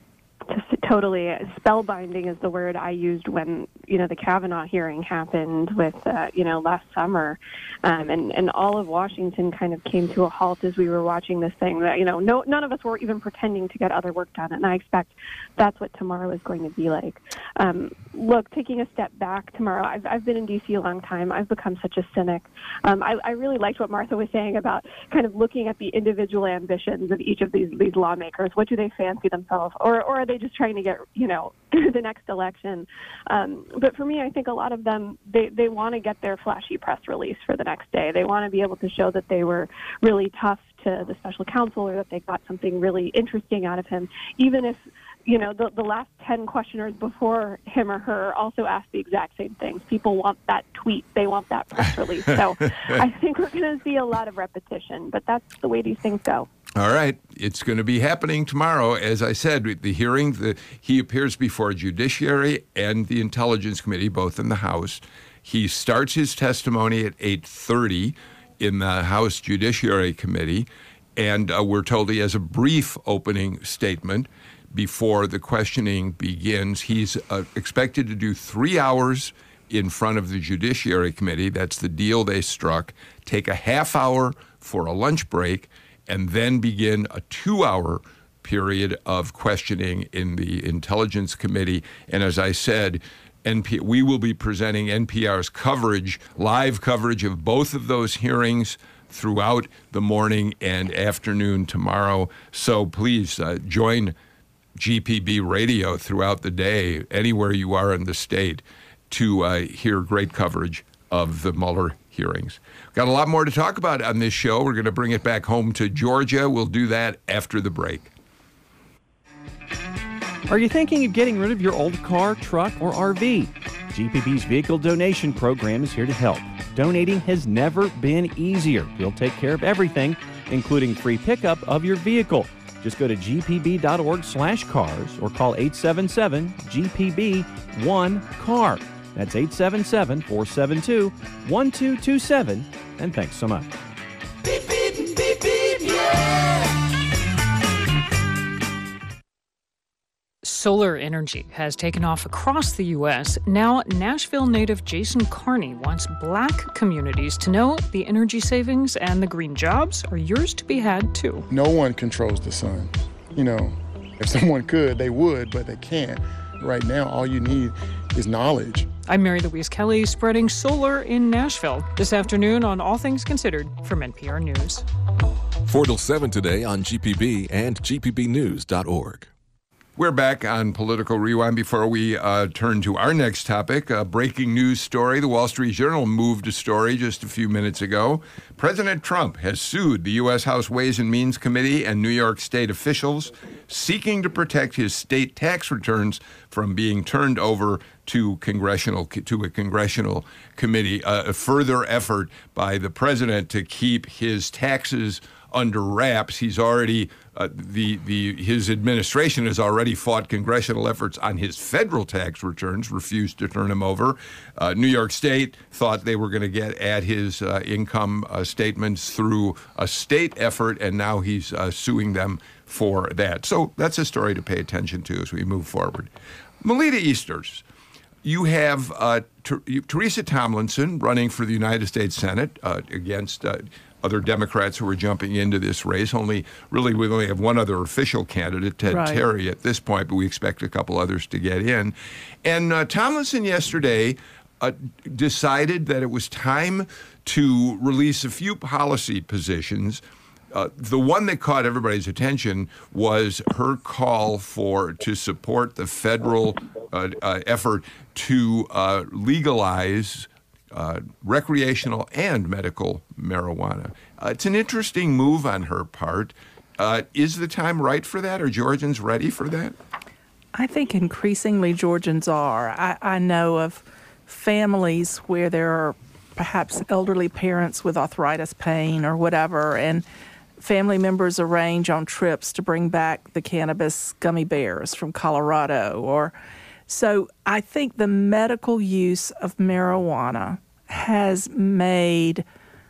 Just totally spellbinding is the word I used when, you know, the Kavanaugh hearing happened with, uh, you know, last summer. Um, and, and all of Washington kind of came to a halt as we were watching this thing. That, you know, no, none of us were even pretending to get other work done. And I expect that's what tomorrow is going to be like. Um, look, taking a step back tomorrow, I've, I've been in D C a long time. I've become such a cynic. Um, I, I really liked what Martha was saying about kind of looking at the individual ambitions of each of these, these lawmakers. What do they fancy themselves? Or, or are they just trying to get, you know, the next election? Um, but for me, I think a lot of them, they, they want to get their flashy press release for the next day. They want to be able to show that they were really tough to the special counsel, or that they got something really interesting out of him, even if, you know, the, the last ten questioners before him or her also asked the exact same things. People want that tweet. They want that press release. So I think we're going to see a lot of repetition, but that's the way these things go.
All right. It's going to be happening tomorrow. As I said, the hearing, the, he appears before Judiciary and the Intelligence Committee, both in the House. He starts his testimony at eight thirty in the House Judiciary Committee, and uh, we're told he has a brief opening statement before the questioning begins. He's uh, expected to do three hours in front of the Judiciary Committee. That's the deal they struck. Take a half hour for a lunch break, and then begin a two-hour period of questioning in the Intelligence Committee. And as I said, N P- we will be presenting N P R's coverage, live coverage of both of those hearings throughout the morning and afternoon tomorrow. So please uh, join G P B Radio throughout the day, anywhere you are in the state, to uh, hear great coverage of the Mueller hearings. Got a lot more to talk about on this show. We're going to bring it back home to Georgia. We'll do that after the break.
Are you thinking of getting rid of your old car, truck, or R V? G P B's Vehicle Donation Program is here to help. Donating has never been easier. We'll take care of everything, including free pickup of your vehicle. Just go to g p b dot org slash cars or call eight seven seven G P B one car. That's eight seven seven, four seven two, one two two seven. And thanks so much.
Beep, beep, beep, beep, yeah!
Solar energy has taken off across the U S. Now, Nashville native Jason Carney wants Black communities to know the energy savings and the green jobs are yours to be had, too.
No one controls the sun. You know, if someone could, they would, but they can't. Right now, all you need is knowledge.
I'm Mary Louise Kelly, spreading solar in Nashville. This afternoon on All Things Considered from N P R News.
four till seven today on G P B and G P B news dot org.
We're back on Political Rewind. Before we uh, turn to our next topic, a breaking news story. The Wall Street Journal moved a story just a few minutes ago. President Trump has sued the U S House Ways and Means Committee and New York State officials seeking to protect his state tax returns from being turned over to congressional to a congressional committee. Uh, a further effort by the president to keep his taxes under wraps. He's already uh, the the his administration has already fought congressional efforts on his federal tax returns, refused to turn him over. Uh, New York State thought they were going to get at his uh, income uh, statements through a state effort, and now he's uh, suing them for that. So that's a story to pay attention to as we move forward. Melita Easters, you have uh, Ter- Teresa Tomlinson running for the United States Senate uh, against uh, other Democrats who are jumping into this race. Only, really, we only have one other official candidate, Ted
Right.
Terry, at this point, but we expect a couple others to get in. And uh, Tomlinson yesterday uh, decided that it was time to release a few policy positions. Uh, the one that caught everybody's attention was her call for to support the federal uh, uh, effort to uh, legalize Uh, recreational and medical marijuana. Uh, it's an interesting move on her part. Uh, is the time right for that? Are Georgians ready for that?
I think increasingly Georgians are. I, I know of families where there are perhaps elderly parents with arthritis pain or whatever, and family members arrange on trips to bring back the cannabis gummy bears from Colorado. Or so I think the medical use of marijuana has made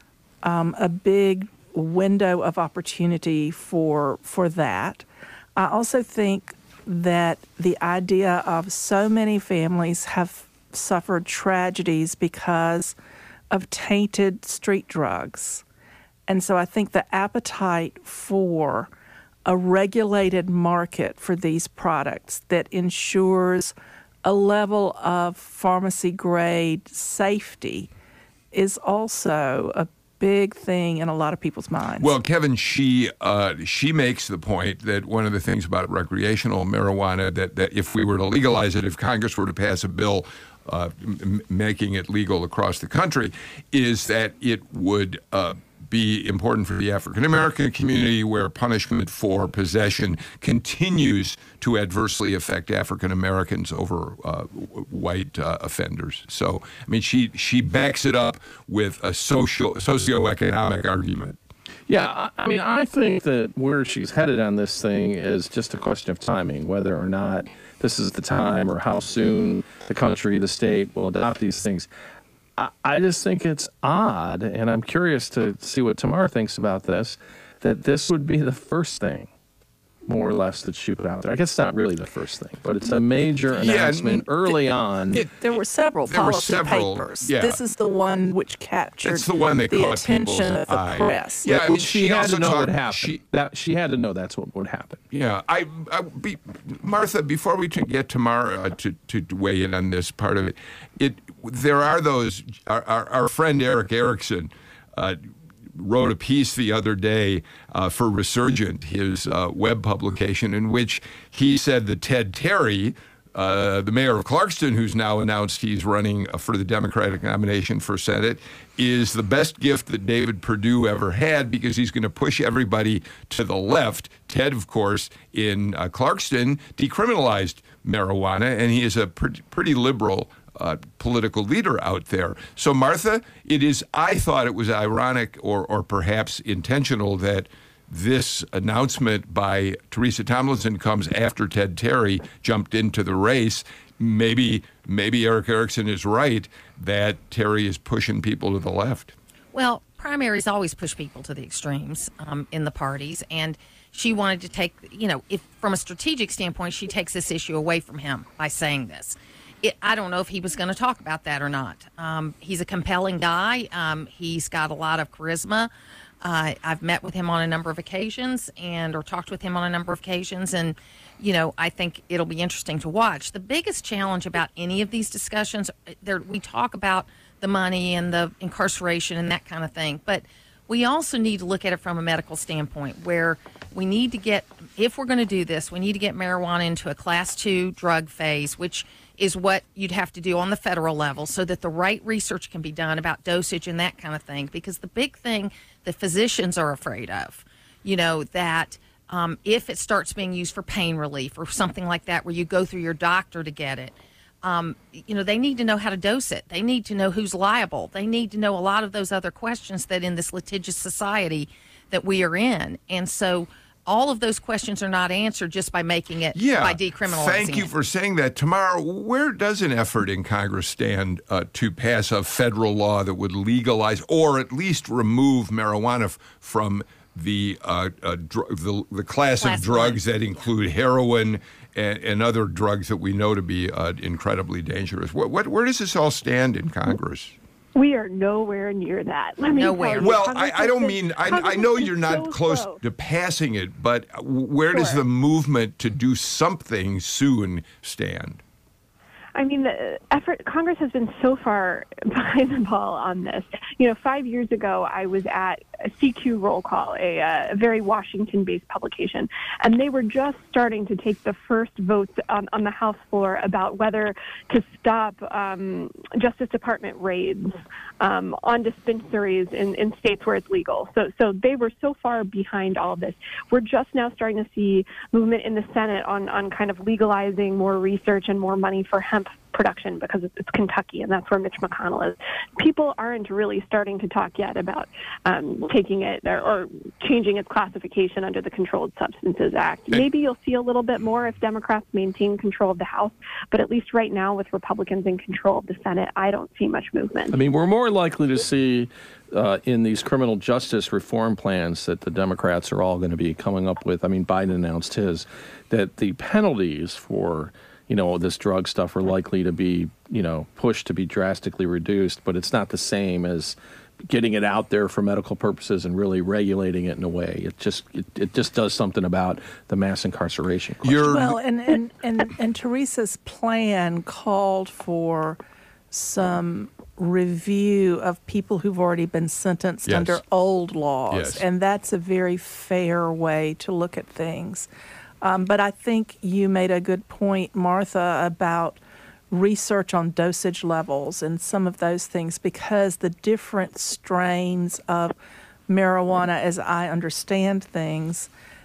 um, a big window of opportunity for for that. I also think that the idea of so many families have suffered tragedies because of tainted street drugs. And so I think the appetite for a regulated market for these products that ensures a level of pharmacy-grade safety is also a big thing in a lot of people's minds.
Well, Kevin, she uh, she makes the point that one of the things about recreational marijuana, that, that if we were to legalize it, if Congress were to pass a bill uh, m- making it legal across the country, is that it would uh, be important for the African-American community, where punishment for possession continues to adversely affect African-Americans over uh, white uh, offenders. So, I mean, she she backs it up with a social socioeconomic argument.
Yeah, I I mean, I think that where she's headed on this thing is just a question of timing, whether or not this is the time or how soon the country, the state will adopt these things. I, I just think it's odd, and I'm curious to see what Tamar thinks about this, that this would be the first thing, more or less, that she put out there. I guess it's not really the first thing, but it's a major announcement
Yeah,
early
it,
on.
It,
there were several
there were
policy
several,
papers.
Yeah.
This is the one which captured
it's the, one that
the
caught
attention of the
eye.
press.
Yeah, I mean,
she,
she,
had
also
to know
talked,
what happened.
She,
that, she had to know that's what would happen.
Yeah, I, I be, Martha. Before we to get Tamar uh, to to weigh in on this part of it, it there are those. Our, our, our friend Eric Erickson uh, wrote a piece the other day uh, for Resurgent, his uh, web publication, in which he said that Ted Terry, uh, the mayor of Clarkston, who's now announced he's running for the Democratic nomination for Senate, is the best gift that David Perdue ever had because he's going to push everybody to the left. Ted, of course, in uh, Clarkston, decriminalized marijuana, and he is a pretty, pretty liberal Uh, political leader out there. So, Martha, it is, I thought it was ironic or, or perhaps intentional that this announcement by Teresa Tomlinson comes after Ted Terry jumped into the race. Maybe, maybe Eric Erickson is right that Terry is pushing people to the left.
Well, primaries always push people to the extremes um, in the parties, and she wanted to take, you know, if from a strategic standpoint, she takes this issue away from him by saying this. It, I don't know if he was going to talk about that or not. Um, he's a compelling guy. Um, he's got a lot of charisma. Uh, I've met with him on a number of occasions and or talked with him on a number of occasions. And, you know, I think it'll be interesting to watch. The biggest challenge about any of these discussions, there, we talk about the money and the incarceration and that kind of thing. But we also need to look at it from a medical standpoint where we need to get, if we're going to do this, we need to get marijuana into a class two drug phase, which is what you'd have to do on the federal level so that the right research can be done about dosage and that kind of thing. Because the big thing that physicians are afraid of, you know, that um, if it starts being used for pain relief or something like that where you go through your doctor to get it, um, you know, they need to know how to dose it. They need to know who's liable. They need to know a lot of those other questions that in this litigious society that we are in. And so all of those questions are not answered just by making it,
yeah,
by decriminalizing
Thank you
it.
for saying that. Tamar, where does an effort in Congress stand uh, to pass a federal law that would legalize or at least remove marijuana f- from the, uh, uh, dr- the the class,
Class
of drugs
one.
that include heroin and, and other drugs that we know to be uh, incredibly dangerous? What, what, where does this all stand in Congress?
We are nowhere near that. Let me
Nowhere.
tell you,
Well,
Congress
I, I don't
has
mean,
been-
I, I
Congress
know
has
you're
been
not
so
close
slow.
to passing it, but where does
Sure.
the movement to do something soon stand?
I mean, the effort, Congress has been so far behind the ball on this. You know, five years ago, I was at a C Q Roll Call, a, uh, a very Washington-based publication, and they were just starting to take the first votes on, on the House floor about whether to stop um, Justice Department raids um, on dispensaries in, in states where it's legal. So, so they were so far behind all of this. We're just now starting to see movement in the Senate on, on kind of legalizing more research and more money for hemp production because it's, it's Kentucky, and that's where Mitch McConnell is. People aren't really starting to talk yet about um, taking it or, or changing its classification under the Controlled Substances Act. Maybe you'll see a little bit more if Democrats maintain control of the House, but at least right now with Republicans in control of the Senate, I don't see much movement.
I mean, we're more likely to see uh, in these criminal justice reform plans that the Democrats are all going to be coming up with. I mean, Biden announced his, that the penalties for you know, this drug stuff are likely to be, you know, pushed to be drastically reduced, but it's not the same as getting it out there for medical purposes and really regulating it in a way. It just it, it just does something about the mass incarceration question.
You're,
Well, and, and, and, and Teresa's plan called for some review of people who've already been sentenced
Yes.
under old laws,
Yes.
and that's a very fair way to look at things. Um, but I think you made a good point, Martha, about research on dosage levels and some of those things, because the different strains of marijuana, as I understand things,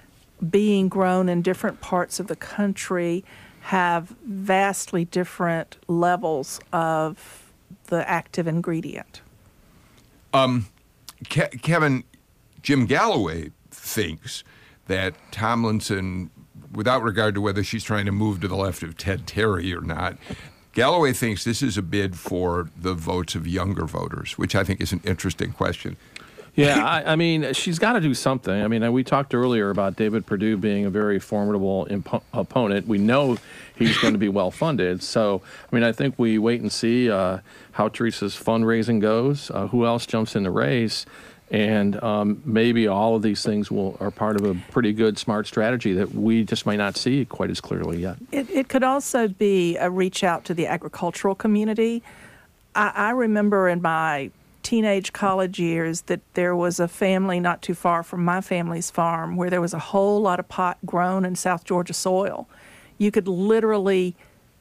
being grown in different parts of the country have vastly different levels of the active ingredient.
Um, Ke- Kevin, Jim Galloway thinks that Tomlinson, without regard to whether she's trying to move to the left of Ted Terry or not, Galloway thinks this is a bid for the votes of younger voters, which I think is an interesting question.
Yeah, I, I mean, she's got to do something. I mean, we talked earlier about David Perdue being a very formidable impo- opponent. We know he's going to be well funded. So, I mean, I think we wait and see uh, how Teresa's fundraising goes, uh, who else jumps in the race, and um, maybe all of these things will are part of a pretty good, smart strategy that we just might not see quite as clearly yet.
It, it could also be a reach out to the agricultural community. I, I remember in my teenage college years that there was a family not too far from my family's farm where there was a whole lot of pot grown in South Georgia soil. You could literally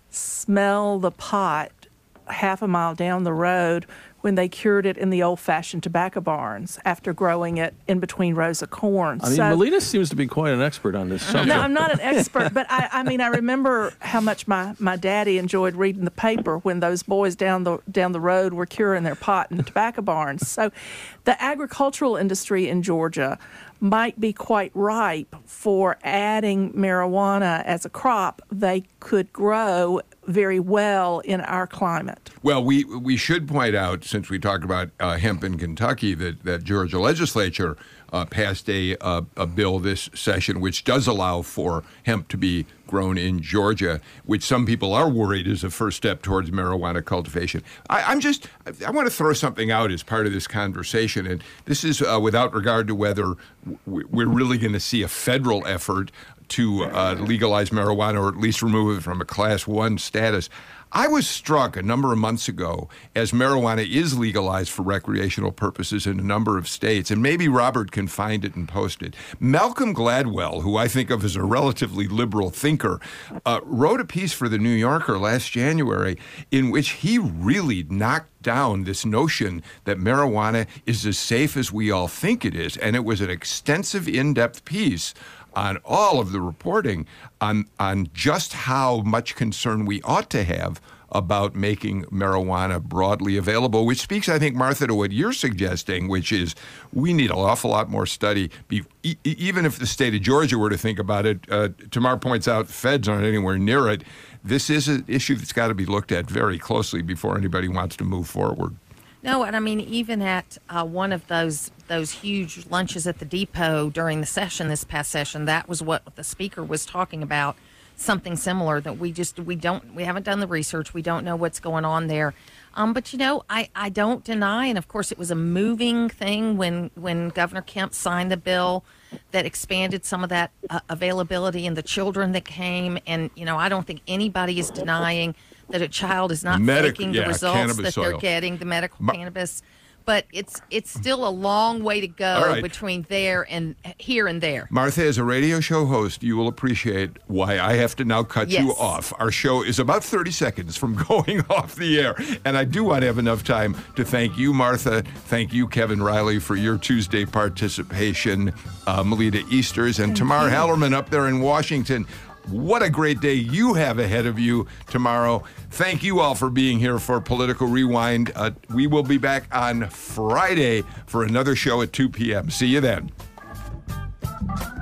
smell the pot half a mile down the road when they cured it in the old-fashioned tobacco barns after growing it in between rows of corn.
I mean,
so,
Melita seems to be quite an expert on this subject.
No, I'm not an expert, but I, I mean, I remember how much my, my daddy enjoyed reading the paper when those boys down the down the road were curing their pot in the tobacco barns. So the agricultural industry in Georgia might be quite ripe for adding marijuana as a crop they could grow very well in our climate.
Well, we we should point out, since we talked about uh, hemp in Kentucky, that that Georgia legislature uh, passed a, a a bill this session which does allow for hemp to be grown in Georgia, which some people are worried is a first step towards marijuana cultivation. I, I'm just, I want to throw something out as part of this conversation, and this is uh, without regard to whether we're really going to see a federal effort to uh, legalize marijuana or at least remove it from a class one status. I was struck a number of months ago as marijuana is legalized for recreational purposes in a number of states, and maybe Robert can find it and post it. Malcolm Gladwell, who I think of as a relatively liberal thinker, uh, wrote a piece for The New Yorker last January in which he really knocked down this notion that marijuana is as safe as we all think it is. And it was an extensive, in-depth piece on all of the reporting on on just how much concern we ought to have about making marijuana broadly available, which speaks, I think, Martha, to what you're suggesting, which is we need an awful lot more study. Be, e- even if the state of Georgia were to think about it, uh, Tamar points out feds aren't anywhere near it. This is an issue that's got to be looked at very closely before anybody wants to move forward.
No, and I mean, even at uh, one of those those huge lunches at the depot during the session, this past session, that was what the speaker was talking about, something similar, that we just, we don't, we haven't done the research, we don't know what's going on there. Um, but, you know, I, I don't deny, and of course it was a moving thing when, when Governor Kemp signed the bill that expanded some of that uh, availability and the children that came. And, you know, I don't think anybody is denying that a child is not
Medic,
taking
yeah,
the results that
soil.
they're getting, the medical
Ma-
cannabis. But it's it's still a long way to go
right.
between there and here and there.
Martha, as a radio show host, you will appreciate why I have to now cut
Yes.
you off. Our show is about thirty seconds from going off the air. And I do want to have enough time to thank you, Martha. Thank you, Kevin Riley, for your Tuesday participation. Uh, Melita Easters and Tamar Hallerman up there in Washington. What a great day you have ahead of you tomorrow. Thank you all for being here for Political Rewind. Uh, we will be back on Friday for another show at two p.m. See you then.